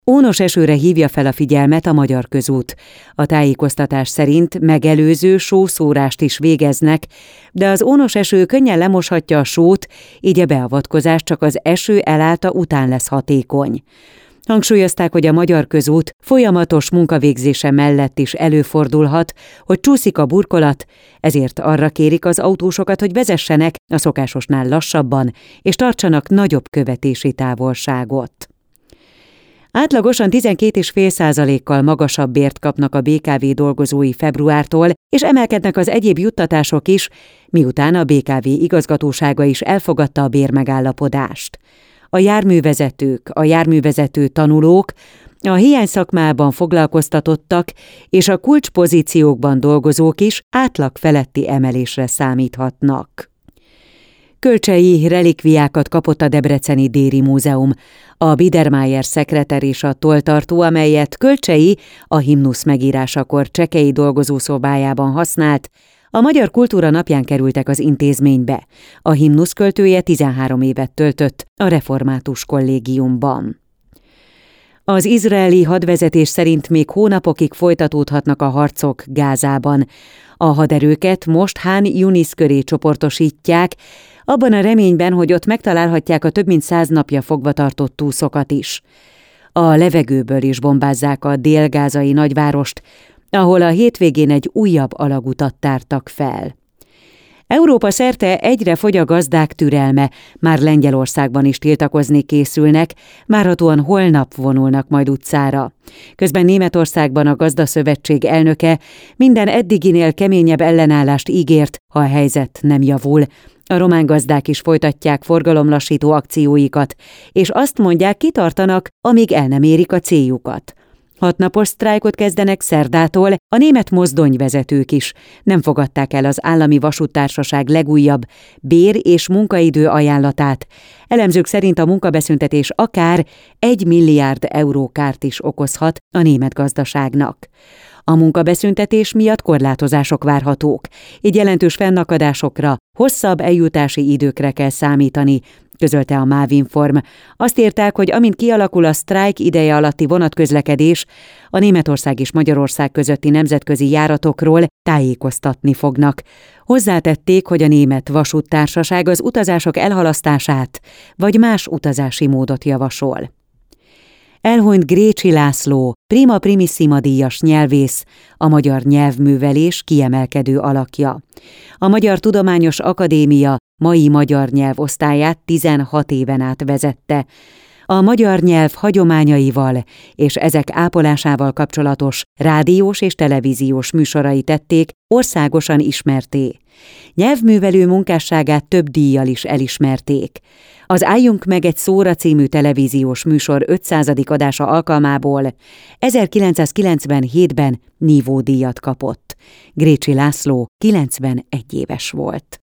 Ónos esőre hívja fel a figyelmet a Magyar Közút. A tájékoztatás szerint megelőző sószórást is végeznek, de az ónos eső könnyen lemoshatja a sót, így a beavatkozás csak az eső elállta után lesz hatékony. Hangsúlyozták, hogy a Magyar Közút folyamatos munkavégzése mellett is előfordulhat, hogy csúszik a burkolat, ezért arra kérik az autósokat, hogy vezessenek a szokásosnál lassabban, és tartsanak nagyobb követési távolságot. Átlagosan 12,5%-kal magasabb bért kapnak a BKV dolgozói februártól, és emelkednek az egyéb juttatások is, miután a BKV igazgatósága is elfogadta a bérmegállapodást. A járművezetők, a járművezető tanulók, a hiányszakmában foglalkoztatottak és a kulcspozíciókban dolgozók is átlag feletti emelésre számíthatnak. Kölcsei relikviákat kapott a Debreceni Déri Múzeum. A Biedermeier szekreter és a tolltartó, amelyet Kölcsei a himnusz megírásakor csekei dolgozószobájában használt, a Magyar Kultúra napján kerültek az intézménybe. A himnusz költője 13 évet töltött a református kollégiumban. Az izraeli hadvezetés szerint még hónapokig folytatódhatnak a harcok Gázában. A haderőket most Khan Yunis köré csoportosítják, abban a reményben, hogy ott megtalálhatják a több mint 100 napja fogva tartott túszokat is. A levegőből is bombázzák a dél-gázai nagyvárost, ahol a hétvégén egy újabb alagutat tártak fel. Európa szerte egyre fogy a gazdák türelme, már Lengyelországban is tiltakozni készülnek, várhatóan holnap vonulnak majd utcára. Közben Németországban a Gazdaszövetség elnöke minden eddiginél keményebb ellenállást ígért, ha a helyzet nem javul. A román gazdák is folytatják forgalomlassító akcióikat, és azt mondják, kitartanak, amíg el nem érik a céljukat. 6 napos sztrájkot kezdenek szerdától, a német mozdonyvezetők is nem fogadták el az állami vasúttársaság legújabb bér- és munkaidő ajánlatát. Elemzők szerint a munkabeszüntetés akár 1 milliárd euró kárt is okozhat a német gazdaságnak. A munkabeszüntetés miatt korlátozások várhatók, így jelentős fennakadásokra, hosszabb eljutási időkre kell számítani, közölte a Mávinform. Azt írták, hogy amint kialakul a sztrájk ideje alatti vonatközlekedés, a Németország és Magyarország közötti nemzetközi járatokról tájékoztatni fognak. Hozzátették, hogy a német vasúttársaság az utazások elhalasztását vagy más utazási módot javasol. Elhunyt Grécsi László, Prima Primissima díjas nyelvész, a magyar nyelvművelés kiemelkedő alakja. A Magyar Tudományos Akadémia mai magyar nyelvosztályát 16 éven át vezette. A magyar nyelv hagyományaival és ezek ápolásával kapcsolatos rádiós és televíziós műsorai tették országosan ismertté. Nyelvművelő munkásságát több díjjal is elismerték. Az Álljunk meg egy szóra című televíziós műsor 500. adása alkalmából 1997-ben Nívódíjat kapott. Grécsi László 91 éves volt.